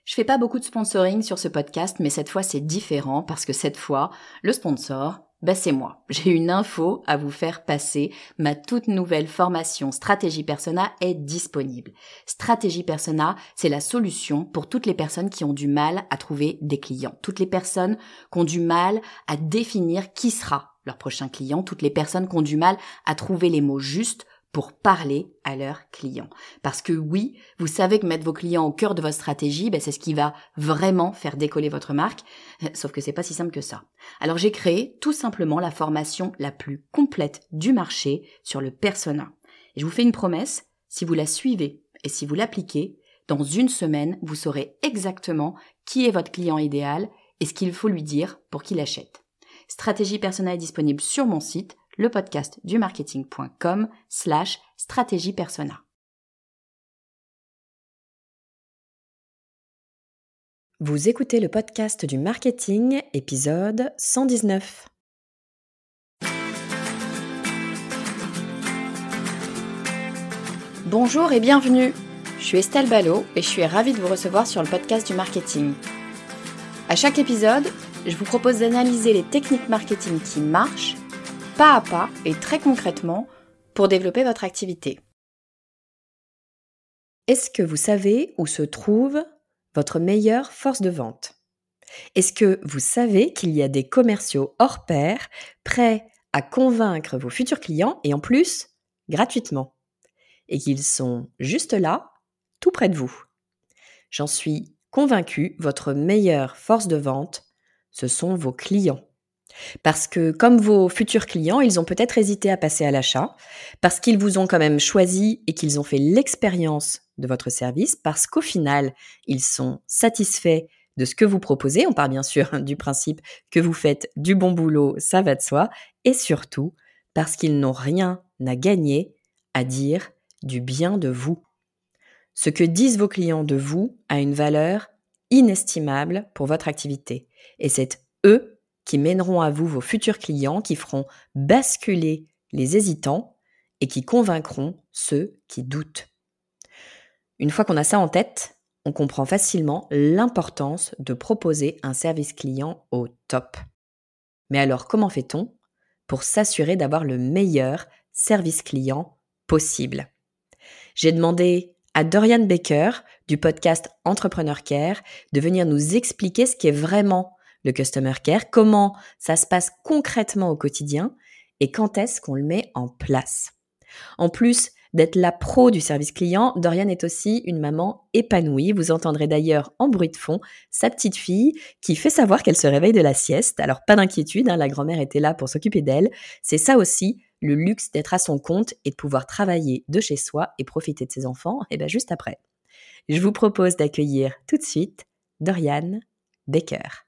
Je fais pas beaucoup de sponsoring sur ce podcast, mais cette fois c'est différent parce que cette fois, le sponsor, c'est moi. J'ai une info à vous faire passer. Ma toute nouvelle formation Stratégie Persona est disponible. Stratégie Persona, c'est la solution pour toutes les personnes qui ont du mal à trouver des clients. Toutes les personnes qui ont du mal à définir qui sera leur prochain client. Toutes les personnes qui ont du mal à trouver les mots justes pour parler à leurs clients. Parce que oui, vous savez que mettre vos clients au cœur de votre stratégie, c'est ce qui va vraiment faire décoller votre marque, sauf que c'est pas si simple que ça. Alors j'ai créé tout simplement la formation la plus complète du marché sur le persona. Et je vous fais une promesse, si vous la suivez et si vous l'appliquez, dans une semaine, vous saurez exactement qui est votre client idéal et ce qu'il faut lui dire pour qu'il achète. Stratégie Persona est disponible sur mon site, lepodcastdumarketing.com/stratégie persona. Vous écoutez le podcast du marketing, épisode 119. Bonjour et bienvenue. Je suis Estelle Ballot et je suis ravie de vous recevoir sur le podcast du marketing. À chaque épisode, je vous propose d'analyser les techniques marketing qui marchent, pas à pas et très concrètement, pour développer votre activité. Est-ce que vous savez où se trouve votre meilleure force de vente ? Est-ce que vous savez qu'il y a des commerciaux hors pair prêts à convaincre vos futurs clients et en plus, gratuitement ? Et qu'ils sont juste là, tout près de vous. J'en suis convaincue, votre meilleure force de vente, ce sont vos clients. Parce que comme vos futurs clients, ils ont peut-être hésité à passer à l'achat, parce qu'ils vous ont quand même choisi et qu'ils ont fait l'expérience de votre service, parce qu'au final, ils sont satisfaits de ce que vous proposez. On parle bien sûr du principe que vous faites du bon boulot, ça va de soi, et surtout parce qu'ils n'ont rien à gagner à dire du bien de vous. Ce que disent vos clients de vous a une valeur inestimable pour votre activité. Et c'est eux qui mèneront à vous vos futurs clients, qui feront basculer les hésitants et qui convaincront ceux qui doutent. Une fois qu'on a ça en tête, on comprend facilement l'importance de proposer un service client au top. Mais alors, comment fait-on pour s'assurer d'avoir le meilleur service client possible ? J'ai demandé à Dorian Baker du podcast Entrepreneur Care de venir nous expliquer ce qu'est vraiment le Customer Care, comment ça se passe concrètement au quotidien et quand est-ce qu'on le met en place. En plus d'être la pro du service client, Dorian est aussi une maman épanouie. Vous entendrez d'ailleurs en bruit de fond sa petite fille qui fait savoir qu'elle se réveille de la sieste. Alors pas d'inquiétude, la grand-mère était là pour s'occuper d'elle. C'est ça aussi le luxe d'être à son compte et de pouvoir travailler de chez soi et profiter de ses enfants, juste après. Je vous propose d'accueillir tout de suite Dorian Baker.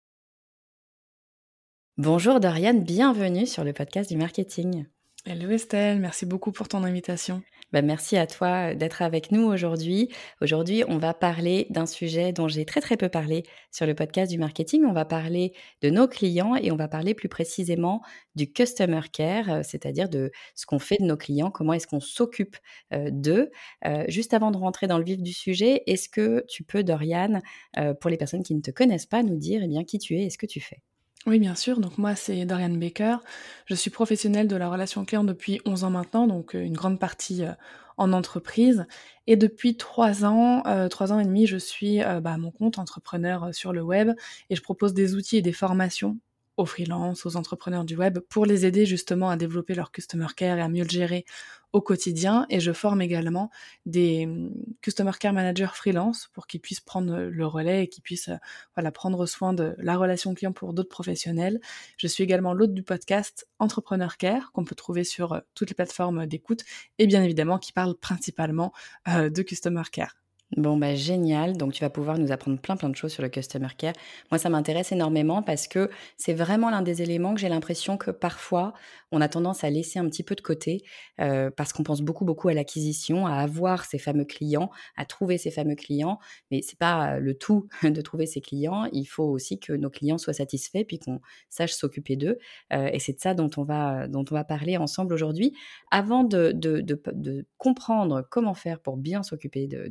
Bonjour Dorian, bienvenue sur le podcast du marketing. Hello Estelle, merci beaucoup pour ton invitation. Merci à toi d'être avec nous aujourd'hui. Aujourd'hui, on va parler d'un sujet dont j'ai très très peu parlé sur le podcast du marketing. On va parler de nos clients et on va parler plus précisément du Customer Care, c'est-à-dire de ce qu'on fait de nos clients, comment est-ce qu'on s'occupe d'eux. Juste avant de rentrer dans le vif du sujet, est-ce que tu peux, Dorian, pour les personnes qui ne te connaissent pas, nous dire qui tu es et ce que tu fais ? Oui, bien sûr. Donc moi, c'est Dorian Baker. Je suis professionnelle de la relation client depuis 11 ans maintenant, donc une grande partie en entreprise. Et depuis 3 ans, 3 ans et demi, je suis à mon compte entrepreneur sur le web et je propose des outils et des formations aux freelances, aux entrepreneurs du web pour les aider justement à développer leur customer care et à mieux le gérer au quotidien. Et je forme également des customer care managers freelance pour qu'ils puissent prendre le relais et qu'ils puissent prendre soin de la relation client pour d'autres professionnels. Je suis également l'hôte du podcast Entrepreneur Care qu'on peut trouver sur toutes les plateformes d'écoute et bien évidemment qui parle principalement de customer care. Génial. Donc, tu vas pouvoir nous apprendre plein de choses sur le Customer Care. Moi, ça m'intéresse énormément parce que c'est vraiment l'un des éléments que j'ai l'impression que parfois, on a tendance à laisser un petit peu de côté parce qu'on pense beaucoup à l'acquisition, à avoir ces fameux clients, à trouver ces fameux clients. Mais c'est pas le tout de trouver ces clients. Il faut aussi que nos clients soient satisfaits puis qu'on sache s'occuper d'eux. Et c'est de ça dont on va parler ensemble aujourd'hui. Avant de comprendre comment faire pour bien s'occuper de nos clients,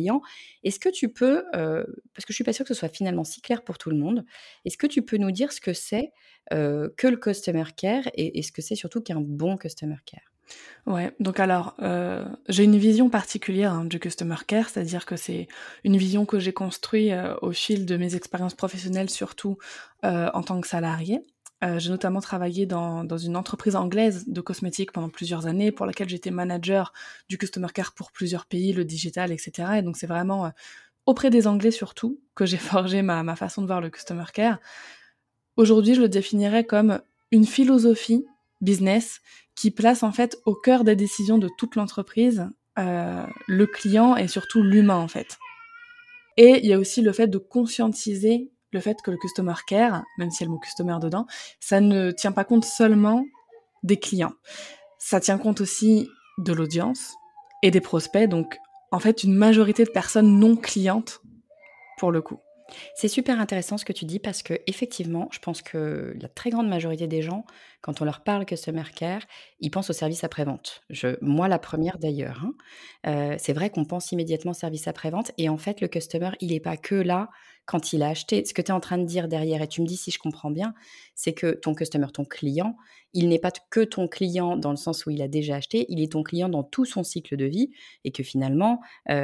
clients. Est-ce que tu peux, parce que je suis pas sûre que ce soit finalement si clair pour tout le monde, est-ce que tu peux nous dire ce que c'est, que le customer care et ce que c'est surtout qu'un bon customer care? Ouais, donc alors, j'ai une vision particulière, hein, du customer care, c'est-à-dire que c'est une vision que j'ai construite, au fil de mes expériences professionnelles, surtout, en tant que salariée. J'ai notamment travaillé dans une entreprise anglaise de cosmétiques pendant plusieurs années, pour laquelle j'étais manager du customer care pour plusieurs pays, le digital, et cetera, et donc c'est vraiment, auprès des Anglais surtout, que j'ai forgé ma façon de voir le customer care. Aujourd'hui, je le définirais comme une philosophie business qui place en fait au cœur des décisions de toute l'entreprise, le client et surtout l'humain en fait. Et il y a aussi le fait de conscientiser le fait que le customer care, même s'il y a le mot customer dedans, ça ne tient pas compte seulement des clients. Ça tient compte aussi de l'audience et des prospects, donc en fait une majorité de personnes non clientes pour le coup. C'est super intéressant ce que tu dis parce que effectivement, je pense que la très grande majorité des gens, quand on leur parle customer care, ils pensent au service après-vente. Moi, la première d'ailleurs, hein. C'est vrai qu'on pense immédiatement service après-vente et en fait, le customer, il est pas que là quand il a acheté. Ce que tu es en train de dire derrière et tu me dis si je comprends bien, c'est que ton customer, ton client, il n'est pas que ton client dans le sens où il a déjà acheté, il est ton client dans tout son cycle de vie et que finalement,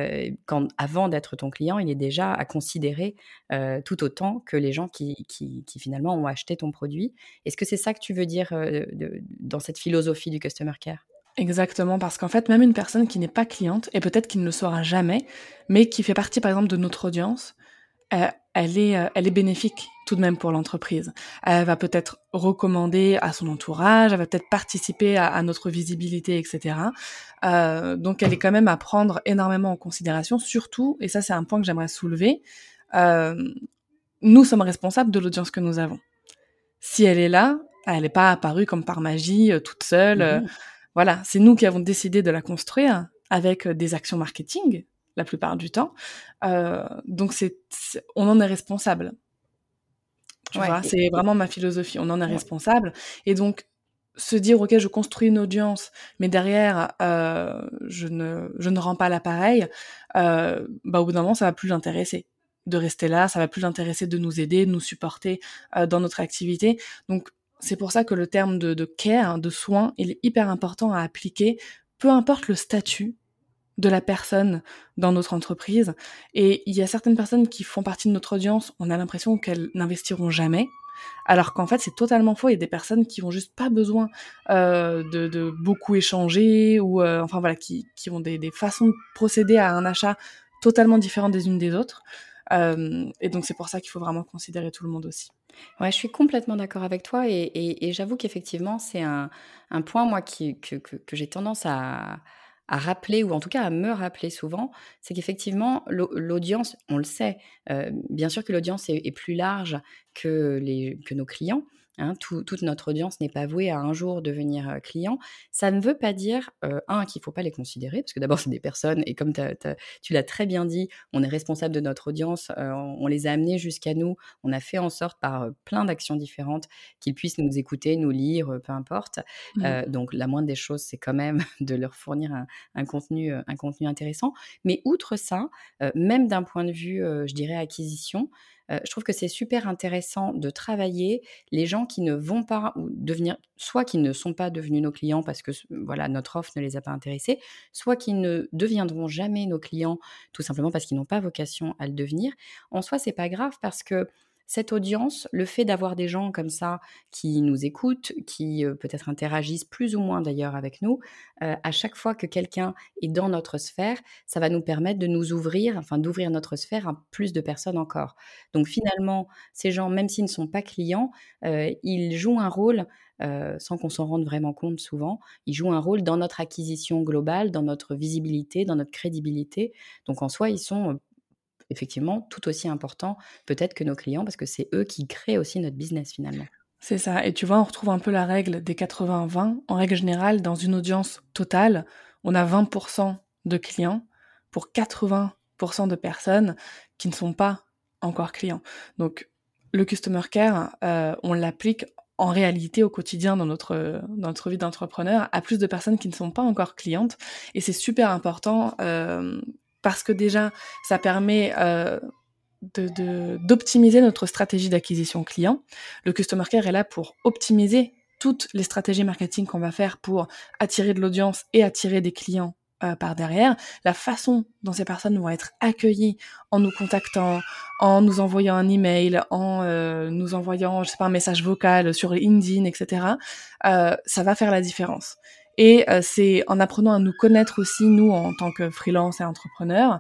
avant d'être ton client, il est déjà à considérer tout autant que les gens qui finalement ont acheté ton produit. Est-ce que c'est ça que tu veux dire, dans cette philosophie du customer care? Exactement, parce qu'en fait, même une personne qui n'est pas cliente, et peut-être qui ne le sera jamais, mais qui fait partie, par exemple, de notre audience, elle est bénéfique tout de même pour l'entreprise. Elle va peut-être recommander à son entourage, elle va peut-être participer à notre visibilité, etc. Donc, elle est quand même à prendre énormément en considération, surtout, et ça c'est un point que j'aimerais soulever, euh, nous sommes responsables de l'audience que nous avons. Si elle est là, elle n'est pas apparue comme par magie, toute seule. Mmh. Voilà, c'est nous qui avons décidé de la construire avec des actions marketing, la plupart du temps. Donc on en est responsable. Tu Ouais vois, et c'est vraiment ma philosophie. On en est ouais. responsable. Et donc, se dire, OK, je construis une audience, mais derrière, je ne rends pas l'appareil, au bout d'un moment, ça va plus l'intéresser de rester là, ça va plus l'intéresser de nous aider, de nous supporter dans notre activité. Donc, c'est pour ça que le terme de care, de soin, il est hyper important à appliquer, peu importe le statut de la personne dans notre entreprise. Et il y a certaines personnes qui font partie de notre audience, on a l'impression qu'elles n'investiront jamais, alors qu'en fait c'est totalement faux. Il y a des personnes qui ont juste pas besoin de beaucoup échanger ou enfin voilà, qui ont des façons de procéder à un achat totalement différentes des unes des autres. Et donc c'est pour ça qu'il faut vraiment considérer tout le monde aussi. Ouais, je suis complètement d'accord avec toi et j'avoue qu'effectivement, c'est un point, moi, que j'ai tendance à rappeler ou en tout cas à me rappeler souvent, c'est qu'effectivement, l'audience, on le sait, bien sûr que l'audience est plus large que nos clients, hein. Toute notre audience n'est pas vouée à un jour devenir, client. Ça ne veut pas dire, 1 qu'il ne faut pas les considérer parce que d'abord, c'est des personnes et comme tu l'as très bien dit, on est responsable de notre audience, on les a amenés jusqu'à nous, on a fait en sorte par, plein d'actions différentes qu'ils puissent nous écouter, nous lire, peu importe. Mmh. Donc la moindre des choses, c'est quand même de leur fournir un contenu intéressant. Mais outre ça, même d'un point de vue, je dirais acquisition, je trouve que c'est super intéressant de travailler les gens qui ne vont pas ou devenir soit qui ne sont pas devenus nos clients parce que voilà, notre offre ne les a pas intéressés, soit qui ne deviendront jamais nos clients tout simplement parce qu'ils n'ont pas vocation à le devenir. En soi, c'est pas grave parce que cette audience, le fait d'avoir des gens comme ça qui nous écoutent, qui, peut-être interagissent plus ou moins d'ailleurs avec nous, à chaque fois que quelqu'un est dans notre sphère, ça va nous permettre de nous ouvrir, enfin d'ouvrir notre sphère à plus de personnes encore. Donc finalement, ces gens, même s'ils ne sont pas clients, ils jouent un rôle, sans qu'on s'en rende vraiment compte souvent, ils jouent un rôle dans notre acquisition globale, dans notre visibilité, dans notre crédibilité. Donc en soi, ils sont, effectivement, tout aussi important peut-être que nos clients parce que c'est eux qui créent aussi notre business finalement. C'est ça. Et tu vois, on retrouve un peu la règle des 80-20. En règle générale, dans une audience totale, on a 20% de clients pour 80% de personnes qui ne sont pas encore clients. Donc, le customer care, on l'applique en réalité au quotidien dans notre vie d'entrepreneur à plus de personnes qui ne sont pas encore clientes. Et c'est super important parce que déjà, ça permet d'optimiser notre stratégie d'acquisition client. Le Customer Care est là pour optimiser toutes les stratégies marketing qu'on va faire pour attirer de l'audience et attirer des clients par derrière. La façon dont ces personnes vont être accueillies en nous contactant, en nous envoyant un email, en nous envoyant, je sais pas, un message vocal sur LinkedIn, etc. Ça va faire la différence. Et c'est en apprenant à nous connaître aussi, nous, en tant que freelance et entrepreneurs,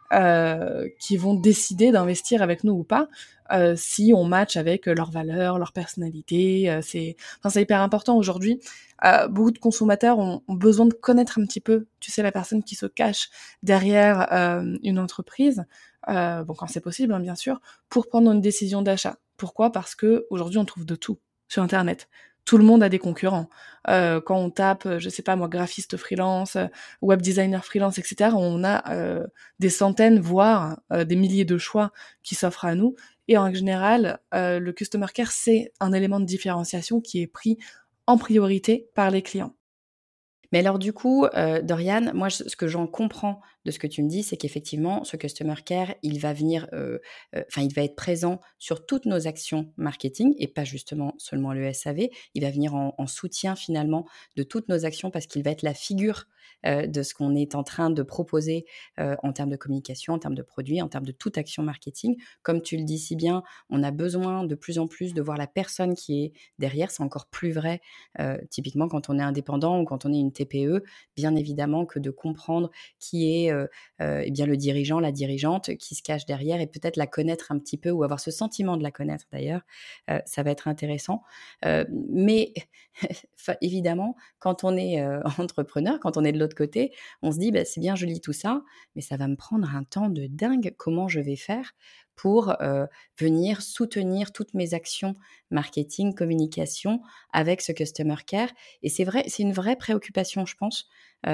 qui vont décider d'investir avec nous ou pas, si on match avec leurs valeurs, leur personnalité. C'est hyper important aujourd'hui. Beaucoup de consommateurs ont besoin de connaître un petit peu, tu sais, la personne qui se cache derrière une entreprise, bon, quand c'est possible, hein, bien sûr, pour prendre une décision d'achat. Pourquoi ? Parce que aujourd'hui, on trouve de tout sur Internet. Tout le monde a des concurrents. Quand on tape, je sais pas moi, graphiste freelance, web designer freelance, etc., on a des centaines, voire des milliers de choix qui s'offrent à nous. Et en général, le Customer Care, c'est un élément de différenciation qui est pris en priorité par les clients. Mais alors du coup, Doriane, moi ce que j'en comprends de ce que tu me dis, c'est qu'effectivement ce customer care, il va venir, il va être présent sur toutes nos actions marketing et pas justement seulement le SAV. Il va venir en soutien finalement de toutes nos actions parce qu'il va être la figure, de ce qu'on est en train de proposer, en termes de communication, en termes de produits, en termes de toute action marketing. Comme tu le dis si bien, on a besoin de plus en plus de voir la personne qui est derrière. C'est encore plus vrai, typiquement quand on est indépendant ou quand on est une TPE, bien évidemment que de comprendre qui est bien le dirigeant, la dirigeante qui se cache derrière et peut-être la connaître un petit peu ou avoir ce sentiment de la connaître d'ailleurs, ça va être intéressant. Mais évidemment, quand on est entrepreneur, quand on est de l'autre côté, on se dit bah, c'est bien joli tout ça, mais ça va me prendre un temps de dingue. Comment je vais faire pour venir soutenir toutes mes actions marketing, communication avec ce customer care. Et c'est vrai, c'est une vraie préoccupation, je pense,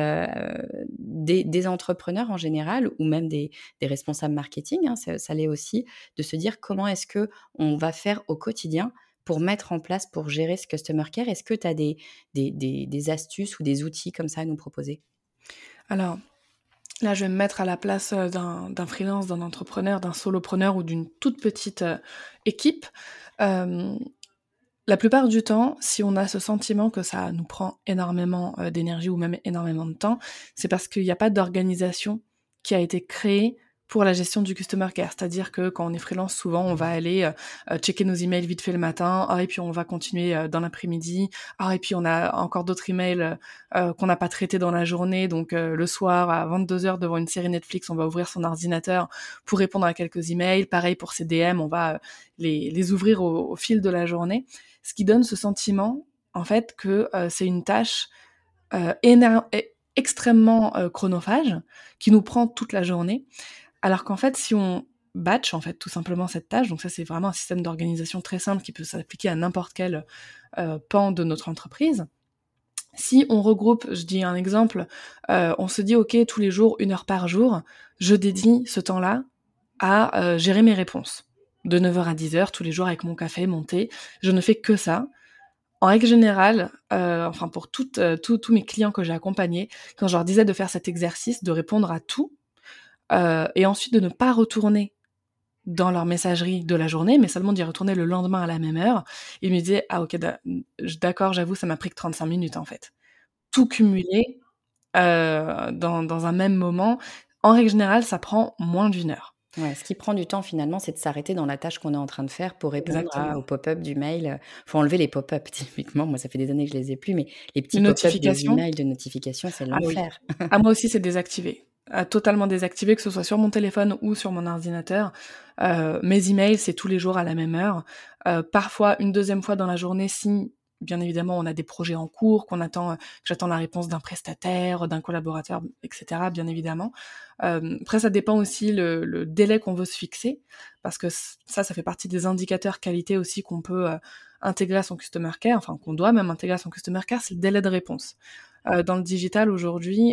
des entrepreneurs en général ou même des responsables marketing, hein, ça l'est aussi, de se dire comment est-ce qu'on va faire au quotidien pour mettre en place, pour gérer ce customer care. Est-ce que tu as des astuces ou des outils comme ça à nous proposer ? Alors, là, je vais me mettre à la place d'un freelance, d'un entrepreneur, d'un solopreneur ou d'une toute petite équipe. La plupart du temps, si on a ce sentiment que ça nous prend énormément d'énergie ou même énormément de temps, c'est parce qu'il n'y a pas d'organisation qui a été créée pour la gestion du customer care. C'est-à-dire que quand on est freelance, souvent, on va aller checker nos emails vite fait le matin, et puis on va continuer dans l'après-midi, et puis on a encore d'autres emails qu'on n'a pas traités dans la journée, donc le soir, à 22h, devant une série Netflix, on va ouvrir son ordinateur pour répondre à quelques emails. Pareil pour ses DM, on va les ouvrir au fil de la journée. Ce qui donne ce sentiment, en fait, que c'est une tâche extrêmement chronophage, qui nous prend toute la journée, alors qu'en fait, si on batch, en fait, tout simplement cette tâche, donc ça, c'est vraiment un système d'organisation très simple qui peut s'appliquer à n'importe quel pan de notre entreprise. Si on regroupe, je dis un exemple, on se dit, OK, tous les jours, 1 heure par jour, je dédie ce temps-là à gérer mes réponses. De 9h à 10h, tous les jours avec mon café, mon thé, je ne fais que ça. En règle générale, pour tous mes clients que j'ai accompagnés, quand je leur disais de faire cet exercice, de répondre à tout, et ensuite de ne pas retourner dans leur messagerie de la journée, mais seulement d'y retourner le lendemain à la même heure, ils me disaient « Ah ok, d'accord, j'avoue, ça m'a pris que 35 minutes en fait. » Tout cumulé dans un même moment, en règle générale, ça prend moins d'1 heure. Ouais, ce qui prend du temps finalement, c'est de s'arrêter dans la tâche qu'on est en train de faire pour répondre Exactement. au pop-up du mail. Faut enlever les pop-up typiquement. Moi, ça fait des années que je les ai plus, mais les petits Une pop-up des notification. emails de notification, c'est Ah oui. l'enfer. Ah, moi aussi, c'est désactivé. Totalement désactivé, que ce soit sur mon téléphone ou sur mon ordinateur. Mes emails, c'est tous les jours à la même heure. Parfois, une deuxième fois dans la journée, si, bien évidemment, on a des projets en cours, que j'attends la réponse d'un prestataire, d'un collaborateur, etc., bien évidemment. Après, ça dépend aussi le délai qu'on veut se fixer, parce que ça fait partie des indicateurs qualité aussi qu'on peut intégrer à son customer care, enfin, qu'on doit même intégrer à son customer care, c'est le délai de réponse. Dans le digital aujourd'hui,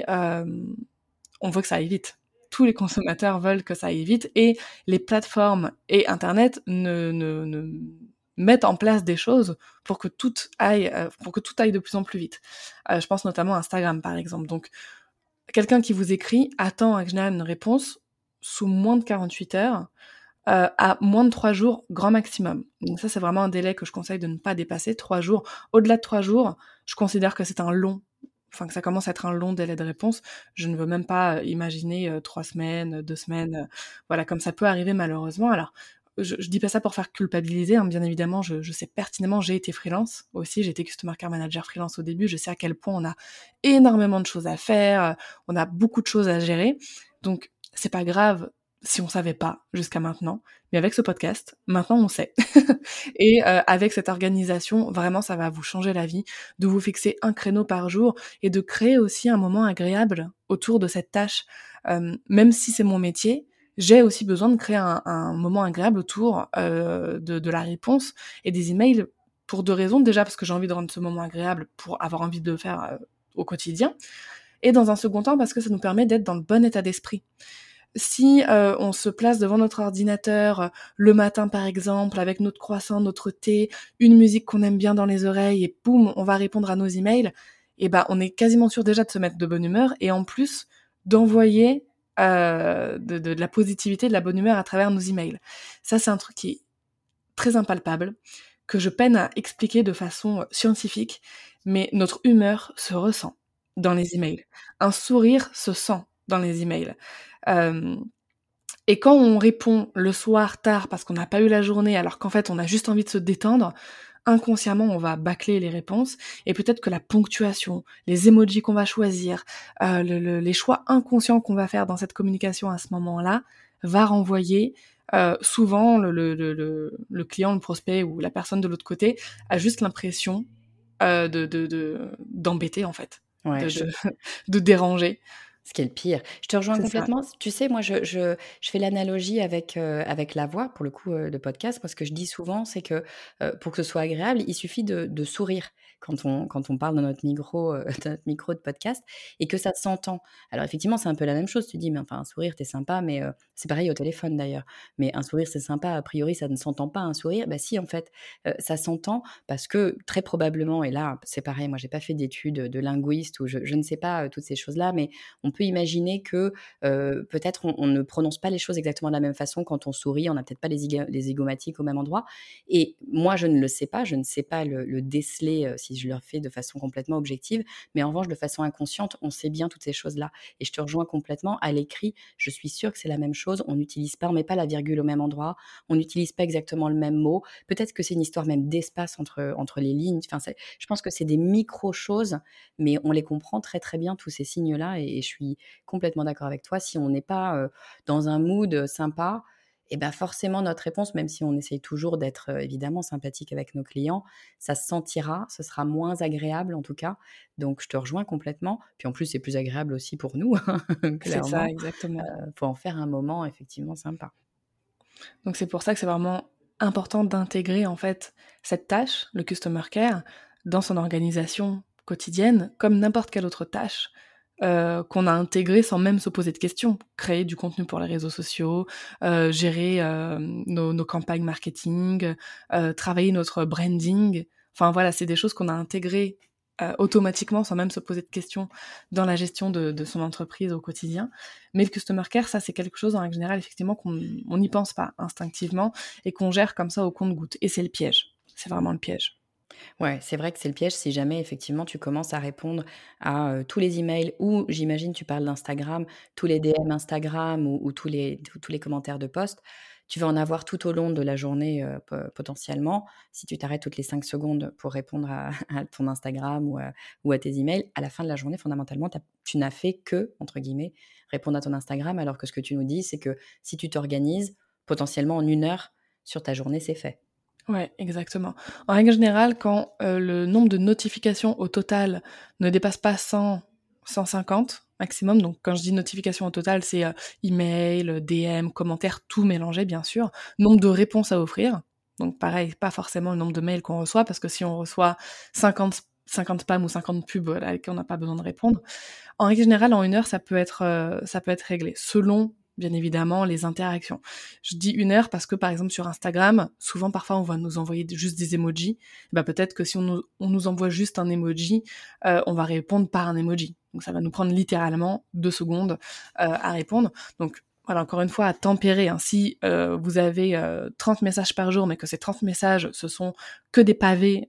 on veut que ça aille vite. Tous les consommateurs veulent que ça aille vite et les plateformes et Internet ne mettent en place des choses pour que tout aille de plus en plus vite. Je pense notamment à Instagram, par exemple. Donc, quelqu'un qui vous écrit attend en général une réponse sous moins de 48 heures, à moins de 3 jours grand maximum. Donc ça, c'est vraiment un délai que je conseille de ne pas dépasser, 3 jours. Au-delà de 3 jours, je considère que c'est que ça commence à être un long délai de réponse. Je ne veux même pas imaginer 3 semaines, 2 semaines, voilà, comme ça peut arriver malheureusement. Alors, je dis pas ça pour faire culpabiliser, hein, bien évidemment, je sais pertinemment, j'ai été freelance aussi, j'ai été Customer Care Manager freelance au début, je sais à quel point on a énormément de choses à faire, on a beaucoup de choses à gérer, donc c'est pas grave si on savait pas jusqu'à maintenant, mais avec ce podcast, maintenant on sait. Et avec cette organisation, vraiment ça va vous changer la vie, de vous fixer un créneau par jour et de créer aussi un moment agréable autour de cette tâche. Même si c'est mon métier, j'ai aussi besoin de créer un moment agréable autour de la réponse et des emails pour 2 raisons. Déjà parce que j'ai envie de rendre ce moment agréable pour avoir envie de le faire au quotidien, et dans un second temps parce que ça nous permet d'être dans le bon état d'esprit. Si on se place devant notre ordinateur le matin par exemple, avec notre croissant, notre thé, une musique qu'on aime bien dans les oreilles et boum, on va répondre à nos emails, et ben on est quasiment sûr déjà de se mettre de bonne humeur et en plus d'envoyer de la positivité, de la bonne humeur à travers nos emails. Ça, c'est un truc qui est très impalpable, que je peine à expliquer de façon scientifique, mais notre humeur se ressent dans les emails. Un sourire se sent dans les emails. Et quand on répond le soir tard parce qu'on n'a pas eu la journée alors qu'en fait on a juste envie de se détendre, inconsciemment on va bâcler les réponses et peut-être que la ponctuation, les emojis qu'on va choisir, les choix inconscients qu'on va faire dans cette communication à ce moment-là va renvoyer souvent le client, le prospect ou la personne de l'autre côté a juste l'impression d'embêter en fait, Ouais, de, de déranger. ce qui est le pire. Je te rejoins C'est ça. complètement. Tu sais, moi, je fais l'analogie avec la voix, pour le coup, de podcast. Moi, ce que je dis souvent, c'est que pour que ce soit agréable, il suffit de sourire quand on parle dans notre micro, dans notre micro de podcast et que ça s'entend. Alors, effectivement, c'est un peu la même chose. Tu dis, mais enfin, un sourire, t'es sympa, mais c'est pareil au téléphone d'ailleurs. Mais un sourire, c'est sympa. A priori, ça ne s'entend pas, un sourire. Bah, si, en fait, ça s'entend parce que très probablement, et là, c'est pareil, moi, j'ai pas fait d'études de linguiste ou je ne sais pas toutes ces choses-là, mais on peut imaginer que peut-être on ne prononce pas les choses exactement de la même façon quand on sourit, on n'a peut-être pas les zygomatiques au même endroit. Et moi, je ne le sais pas, je ne sais pas le déceler si je le fais de façon complètement objective, mais en revanche, de façon inconsciente, on sait bien toutes ces choses-là. Et je te rejoins complètement. À l'écrit, je suis sûre que c'est la même chose. On n'utilise pas, on met pas la virgule au même endroit, on n'utilise pas exactement le même mot. Peut-être que c'est une histoire même d'espace entre les lignes. Enfin, je pense que c'est des micro-choses, mais on les comprend très très bien, tous ces signes-là, et je suis complètement d'accord avec toi. Si on n'est pas dans un mood sympa, et ben forcément notre réponse, même si on essaye toujours d'être évidemment sympathique avec nos clients, ça se sentira, ce sera moins agréable en tout cas. Donc je te rejoins complètement. Puis en plus, c'est plus agréable aussi pour nous, C'est ça, clairement. exactement. Faut en faire un moment effectivement sympa. Donc c'est pour ça que c'est vraiment important d'intégrer en fait cette tâche, le customer care, dans son organisation quotidienne, comme n'importe quelle autre tâche qu'on a intégrée sans même se poser de questions. Créer du contenu pour les réseaux sociaux, gérer nos campagnes marketing, travailler notre branding. Enfin voilà, c'est des choses qu'on a intégrées automatiquement sans même se poser de questions dans la gestion de son entreprise au quotidien. Mais le customer care, ça c'est quelque chose en règle générale effectivement qu'on n'y pense pas instinctivement et qu'on gère comme ça au compte-gouttes. Et c'est le piège. C'est vraiment le piège. Ouais, c'est vrai que c'est le piège si jamais effectivement tu commences à répondre à tous les emails ou j'imagine tu parles d'Instagram, tous les DM Instagram ou tous les commentaires de post, tu vas en avoir tout au long de la journée potentiellement. Si tu t'arrêtes toutes les 5 secondes pour répondre à ton Instagram ou à tes emails, à la fin de la journée, fondamentalement, tu n'as fait que, entre guillemets, répondre à ton Instagram, alors que ce que tu nous dis, c'est que si tu t'organises, potentiellement en 1 heure sur ta journée, c'est fait. Ouais, exactement. En règle générale, quand le nombre de notifications au total ne dépasse pas 100, 150 maximum, donc quand je dis notifications au total, c'est email, DM, commentaires, tout mélangé bien sûr, nombre de réponses à offrir, donc pareil, pas forcément le nombre de mails qu'on reçoit, parce que si on reçoit 50 spams ou 50 pubs à lesquels on n'a pas besoin de répondre, en règle générale, en 1 heure, ça peut être réglé, selon bien évidemment les interactions. Je dis 1 heure parce que par exemple sur Instagram, souvent parfois on va nous envoyer juste des emojis. Bah peut-être que si on nous envoie juste un emoji, on va répondre par un emoji. Donc ça va nous prendre littéralement 2 secondes à répondre. Donc voilà, encore une fois, à tempérer. Si vous avez 30 messages par jour, mais que ces 30 messages, ce sont que des pavés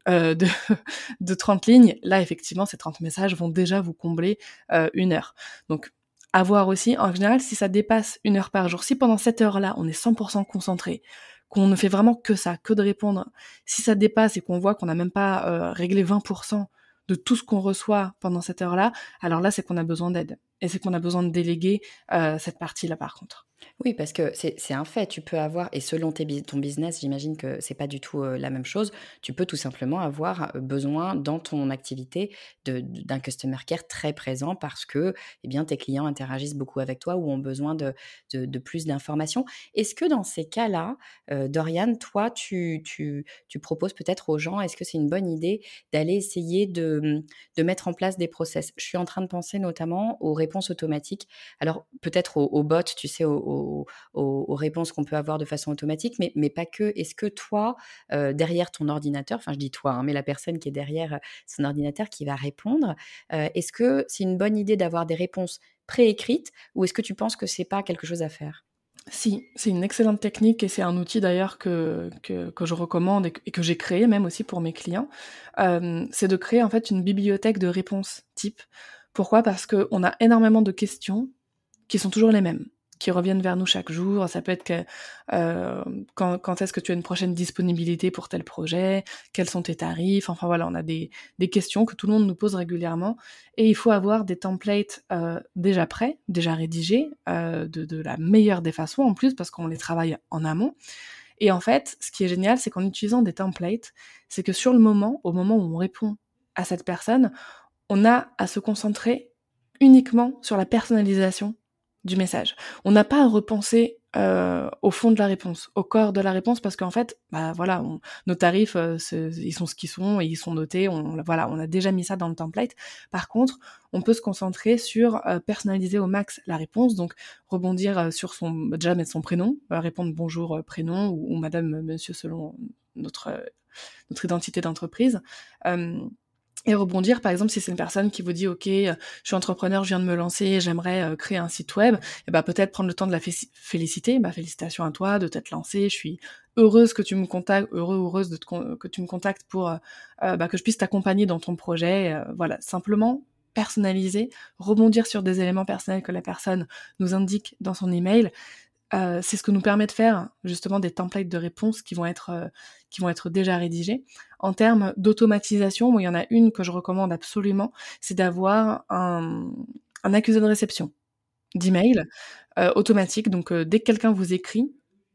de 30 lignes, là, effectivement, ces 30 messages vont déjà vous combler 1 heure. Donc, à voir aussi, en général, si ça dépasse 1 heure par jour, si pendant cette heure-là, on est 100% concentré, qu'on ne fait vraiment que ça, que de répondre, si ça dépasse et qu'on voit qu'on n'a même pas réglé 20% de tout ce qu'on reçoit pendant cette heure-là, alors là, c'est qu'on a besoin d'aide. Et c'est qu'on a besoin de déléguer cette partie-là, par contre. Oui, parce que c'est un fait, tu peux avoir et selon ton business, j'imagine que c'est pas du tout, la même chose. Tu peux tout simplement avoir, besoin dans ton activité d'un customer care très présent parce que, eh bien, tes clients interagissent beaucoup avec toi ou ont besoin de plus d'informations. Est-ce que dans ces cas-là, Dorian, toi, tu proposes peut-être aux gens, est-ce que c'est une bonne idée d'aller essayer de mettre en place des process? Je suis en train de penser notamment aux réponses automatiques. Alors peut-être aux bots, tu sais, aux réponses qu'on peut avoir de façon automatique, mais pas que. Est-ce que toi, derrière ton ordinateur, enfin je dis toi, hein, mais la personne qui est derrière son ordinateur qui va répondre, est-ce que c'est une bonne idée d'avoir des réponses préécrites ou est-ce que tu penses que c'est pas quelque chose à faire? Si, c'est une excellente technique et c'est un outil d'ailleurs que je recommande et que j'ai créé même aussi pour mes clients. C'est de créer en fait une bibliothèque de réponses type. Pourquoi? Parce qu'on a énormément de questions qui sont toujours les mêmes, qui reviennent vers nous chaque jour. Ça peut être que quand est-ce que tu as une prochaine disponibilité pour tel projet, quels sont tes tarifs, enfin voilà, on a des questions que tout le monde nous pose régulièrement et il faut avoir des templates déjà prêts, déjà rédigés, de la meilleure des façons en plus parce qu'on les travaille en amont. Et en fait, ce qui est génial, c'est qu'en utilisant des templates, c'est que sur le moment, au moment où on répond à cette personne, on a à se concentrer uniquement sur la personnalisation du message. On n'a pas à repenser au fond de la réponse, au corps de la réponse, parce qu'en fait, bah voilà, nos tarifs, ils sont ce qu'ils sont et ils sont notés. Voilà, on a déjà mis ça dans le template. Par contre, on peut se concentrer sur personnaliser au max la réponse, donc rebondir sur déjà mettre son prénom, répondre bonjour prénom ou madame, monsieur selon notre identité d'entreprise. Et rebondir, par exemple, si c'est une personne qui vous dit « Ok, je suis entrepreneur, je viens de me lancer, j'aimerais créer un site web », et bah peut-être prendre le temps de la féliciter. Bah félicitations à toi de t'être lancé. Je suis heureuse que tu me contactes, heureuse que tu me contactes pour que je puisse t'accompagner dans ton projet. Voilà, simplement personnaliser, rebondir sur des éléments personnels que la personne nous indique dans son email. C'est ce que nous permet de faire justement des templates de réponses qui vont être déjà rédigés. En termes d'automatisation, moi, il y en a une que je recommande absolument, c'est d'avoir un accusé de réception d'email automatique. Donc dès que quelqu'un vous écrit,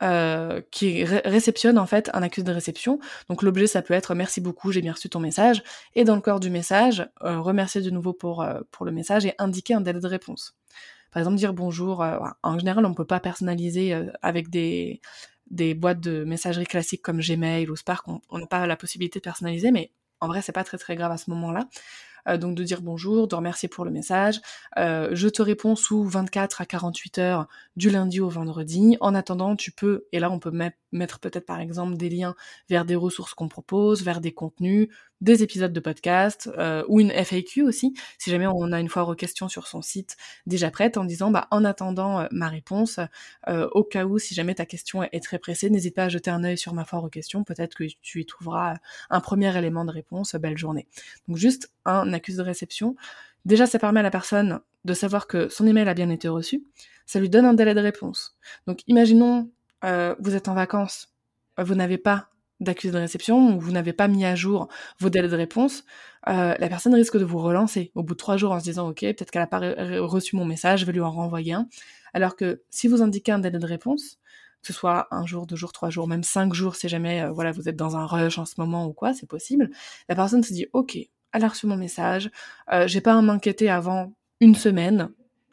qui réceptionne en fait un accusé de réception. Donc l'objet, ça peut être merci beaucoup, j'ai bien reçu ton message, et dans le corps du message, remercier de nouveau pour le message et indiquer un délai de réponse. Par exemple, dire bonjour. En général, on peut pas personnaliser avec des boîtes de messagerie classiques comme Gmail ou Spark. On n'a pas la possibilité de personnaliser, mais en vrai, c'est pas très très grave à ce moment-là. Donc de dire bonjour, de remercier pour le message. Je te réponds sous 24 à 48 heures du lundi au vendredi. En attendant, tu peux, et là on peut mettre peut-être par exemple des liens vers des ressources qu'on propose, vers des contenus, des épisodes de podcast, ou une FAQ aussi, si jamais on a une foire aux questions sur son site déjà prête, en disant en attendant ma réponse, au cas où si jamais ta question est très pressée, n'hésite pas à jeter un œil sur ma foire aux questions, peut-être que tu y trouveras un premier élément de réponse. Belle journée. Donc juste un accusé de réception. Déjà, ça permet à la personne de savoir que son email a bien été reçu. Ça lui donne un délai de réponse. Donc imaginons, vous êtes en vacances, vous n'avez pas d'accusé de réception, ou vous n'avez pas mis à jour vos délais de réponse, la personne risque de vous relancer au bout de 3 jours en se disant « Ok, peut-être qu'elle n'a pas reçu mon message, je vais lui en renvoyer un ». Alors que si vous indiquez un délai de réponse, que ce soit 1 jour, 2 jours, 3 jours, même 5 jours si jamais vous êtes dans un rush en ce moment ou quoi, c'est possible, la personne se dit « Ok, elle a reçu mon message, j'ai pas à m'inquiéter avant 1 semaine,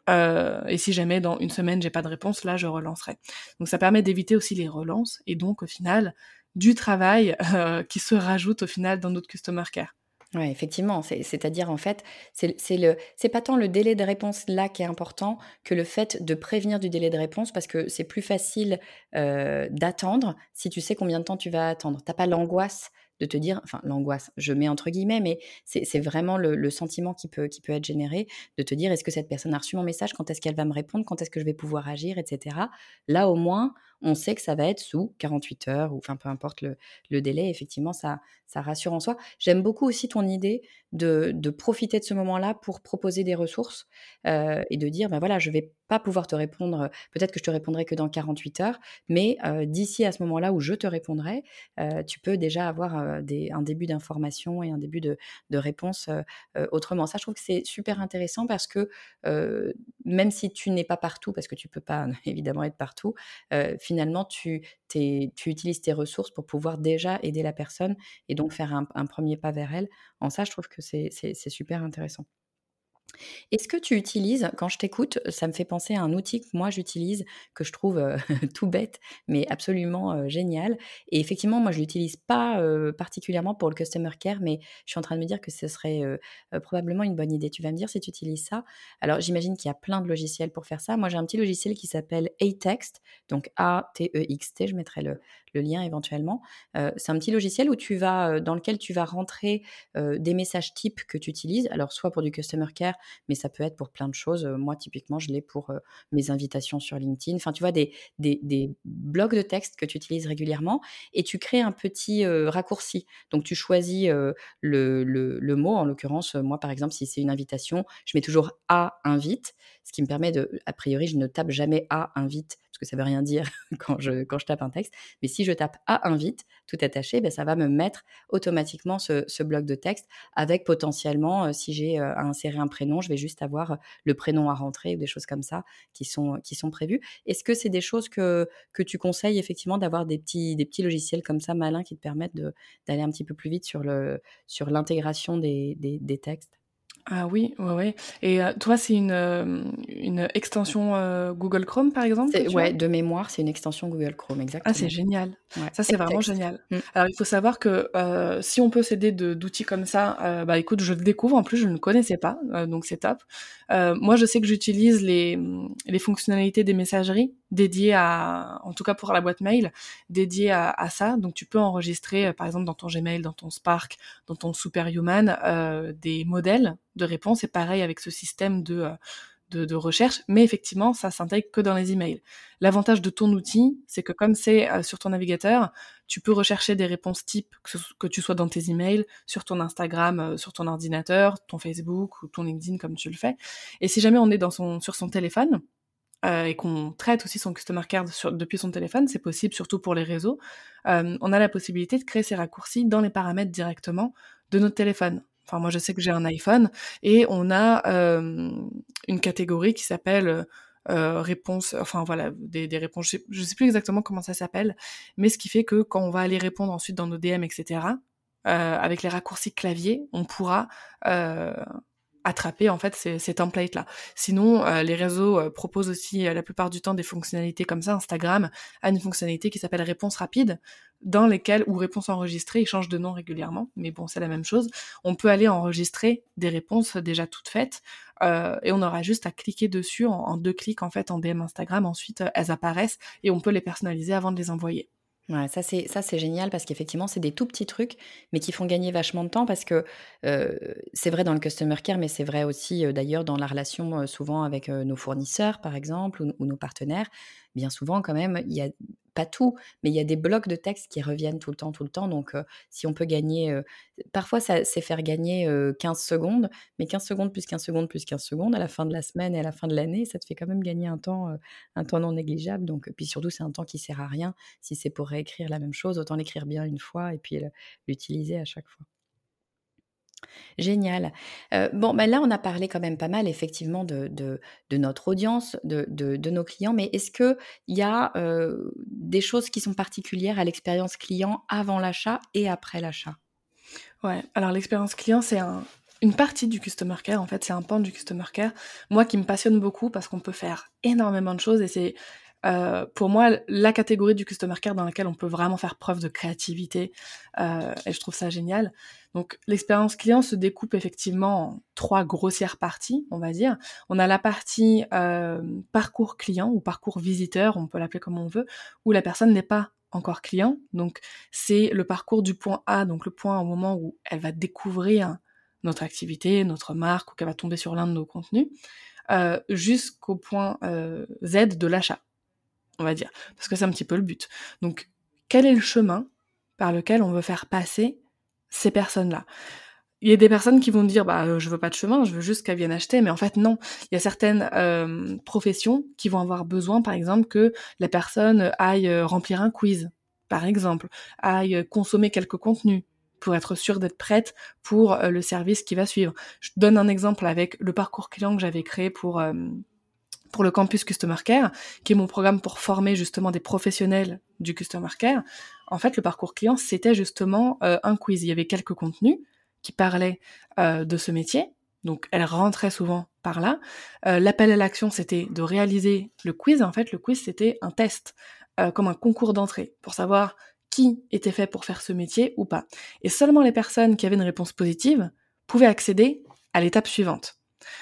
et si jamais dans 1 semaine j'ai pas de réponse, là je relancerai ». Donc ça permet d'éviter aussi les relances et donc au final du travail qui se rajoute au final dans notre customer care. Ouais, effectivement, c'est-à-dire en fait, c'est pas tant le délai de réponse là qui est important que le fait de prévenir du délai de réponse parce que c'est plus facile, d'attendre si tu sais combien de temps tu vas attendre. Tu as pas l'angoisse de te dire, enfin l'angoisse, je mets entre guillemets, mais c'est vraiment le sentiment qui peut être généré, de te dire, est-ce que cette personne a reçu mon message, quand est-ce qu'elle va me répondre, quand est-ce que je vais pouvoir agir, etc. Là, au moins, on sait que ça va être sous 48 heures, ou enfin peu importe le délai. Effectivement, ça rassure en soi. J'aime beaucoup aussi ton idée de profiter de ce moment-là pour proposer des ressources, et de dire, ben voilà, je vais pas pouvoir te répondre, peut-être que je te répondrai que dans 48 heures, mais d'ici à ce moment-là où je te répondrai, tu peux déjà avoir un début d'information et un début de réponse autrement. Ça, je trouve que c'est super intéressant parce que même si tu n'es pas partout, parce que tu peux pas évidemment être partout, finalement, tu utilises tes ressources pour pouvoir déjà aider la personne et donc faire un premier pas vers elle. En ça, je trouve que c'est super intéressant. Est-ce que tu utilises, quand je t'écoute, ça me fait penser à un outil que moi j'utilise, que je trouve tout bête, mais absolument génial. Et effectivement, moi je l'utilise pas particulièrement pour le customer care, mais je suis en train de me dire que ce serait probablement une bonne idée. Tu vas me dire si tu utilises ça. Alors j'imagine qu'il y a plein de logiciels pour faire ça. Moi j'ai un petit logiciel qui s'appelle Atext, donc A-T-E-X-T, je mettrai le lien éventuellement. C'est un petit logiciel où dans lequel tu vas rentrer des messages types que tu utilises, alors soit pour du customer care, mais ça peut être pour plein de choses. Moi, typiquement, je l'ai pour mes invitations sur LinkedIn. Enfin, tu vois, des blocs de texte que tu utilises régulièrement et tu crées un petit raccourci. Donc, tu choisis le mot. En l'occurrence, moi, par exemple, si c'est une invitation, je mets toujours à invite, ce qui me permet a priori, je ne tape jamais à invite parce que ça veut rien dire quand je tape un texte. Mais si je tape à invite, tout attaché, ben, ça va me mettre automatiquement ce bloc de texte avec potentiellement, si j'ai à insérer un prénom, je vais juste avoir le prénom à rentrer ou des choses comme ça qui sont prévues. Est-ce que c'est des choses que tu conseilles effectivement d'avoir des petits logiciels comme ça malins qui te permettent d'aller un petit peu plus vite sur l'intégration des textes? Ah oui, ouais, ouais. Et toi, c'est une extension Google Chrome, par exemple, que tu as? Ouais, de mémoire, c'est une extension Google Chrome, Ah, c'est exactement. génial. Ouais, Ça, c'est vraiment Texte. génial. Alors, il faut savoir que, si on peut s'aider d'outils comme ça, bah, écoute, je le découvre. En plus, je ne connaissais pas, donc c'est top. Moi, je sais que j'utilise les fonctionnalités des messageries dédiées en tout cas pour la boîte mail, dédiées à ça. Donc, tu peux enregistrer, par exemple, dans ton Gmail, dans ton Spark, dans ton Superhuman, des modèles de réponses. Et pareil avec ce système de recherche, mais effectivement, ça s'intègre que dans les emails. L'avantage de ton outil, c'est que comme c'est sur ton navigateur, tu peux rechercher des réponses types, que tu sois dans tes emails, sur ton Instagram, sur ton ordinateur, ton Facebook ou ton LinkedIn comme tu le fais. Et si jamais on est sur son téléphone, et qu'on traite aussi son customer care depuis son téléphone, c'est possible surtout pour les réseaux, on a la possibilité de créer ces raccourcis dans les paramètres directement de notre téléphone. Enfin, moi, je sais que j'ai un iPhone et on a une catégorie qui s'appelle réponses, enfin voilà, des réponses, je sais plus exactement comment ça s'appelle, mais ce qui fait que quand on va aller répondre ensuite dans nos DM, etc., avec les raccourcis clavier, on pourra attraper en fait ces templates-là. Sinon, les réseaux proposent aussi la plupart du temps des fonctionnalités comme ça. Instagram a une fonctionnalité qui s'appelle réponse rapide, dans lesquelles, ou réponse enregistrée, ils changent de nom régulièrement, mais bon, c'est la même chose. On peut aller enregistrer des réponses déjà toutes faites, et on aura juste à cliquer dessus en 2 clics en fait en DM Instagram. Ensuite, elles apparaissent et on peut les personnaliser avant de les envoyer. Ouais, ça c'est génial parce qu'effectivement, c'est des tout petits trucs, mais qui font gagner vachement de temps parce que, c'est vrai dans le customer care, mais c'est vrai aussi, d'ailleurs dans la relation, souvent avec, nos fournisseurs, par exemple, ou nos partenaires. Bien souvent quand même, il y a pas tout, mais il y a des blocs de texte qui reviennent tout le temps, donc si on peut gagner, parfois ça c'est faire gagner, 15 secondes, mais 15 secondes plus 15 secondes plus 15 secondes, à la fin de la semaine et à la fin de l'année, ça te fait quand même gagner un temps non négligeable, donc puis surtout, c'est un temps qui sert à rien. Si c'est pour réécrire la même chose, autant l'écrire bien une fois et puis l'utiliser à chaque fois. Génial. Bon, bah, là, on a parlé quand même pas mal effectivement de notre audience, de nos clients, mais est-ce qu'il y a, des choses qui sont particulières à l'expérience client avant l'achat et après l'achat? Ouais, alors l'expérience client, c'est une partie du customer care, en fait, c'est un pan du customer care, moi qui me passionne beaucoup parce qu'on peut faire énormément de choses et c'est pour moi la catégorie du customer care dans laquelle on peut vraiment faire preuve de créativité, et je trouve ça génial. Donc l'expérience client se découpe effectivement en 3 grossières parties, on va dire. On a la partie parcours client ou parcours visiteur, on peut l'appeler comme on veut, où la personne n'est pas encore client. Donc, c'est le parcours du point A, donc le point au moment où elle va découvrir notre activité, notre marque, ou qu'elle va tomber sur l'un de nos contenus, jusqu'au point Z de l'achat, on va dire. Parce que c'est un petit peu le but. Donc, quel est le chemin par lequel on veut faire passer ces personnes-là? Il y a des personnes qui vont dire je veux pas de chemin, je veux juste qu'elles viennent acheter, mais en fait non. Il y a certaines professions qui vont avoir besoin, par exemple, que la personne aille remplir un quiz, par exemple, aille consommer quelques contenus pour être sûre d'être prête pour le service qui va suivre. Je donne un exemple avec le parcours client que j'avais créé pour le Campus Customer Care, qui est mon programme pour former justement des professionnels du Customer Care. En fait, le parcours client, c'était justement un quiz. Il y avait quelques contenus qui parlaient de ce métier, donc elle rentrait souvent par là. L'appel à l'action, c'était de réaliser le quiz. En fait, le quiz, c'était un test, comme un concours d'entrée, pour savoir qui était fait pour faire ce métier ou pas. Et seulement les personnes qui avaient une réponse positive pouvaient accéder à l'étape suivante.